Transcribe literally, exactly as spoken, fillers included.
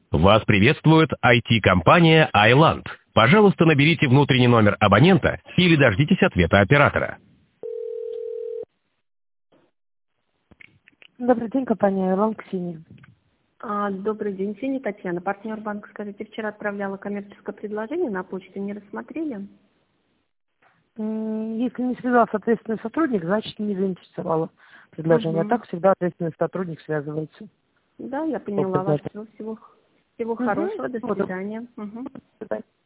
Вас приветствует ай ти-компания iLand. Пожалуйста, наберите внутренний номер абонента или дождитесь ответа оператора. Добрый день, компания iLand, Ксения. А, добрый день, Ксения Татьяна, партнер банка. Скажите, вчера отправляла коммерческое предложение на почту, не рассмотрели? Если не связался ответственный сотрудник, значит не заинтересовало предложение. Угу. А так всегда ответственный сотрудник связывается. Да, я поняла вас. Всего, всего Угу. хорошего, до свидания. Угу. До свидания.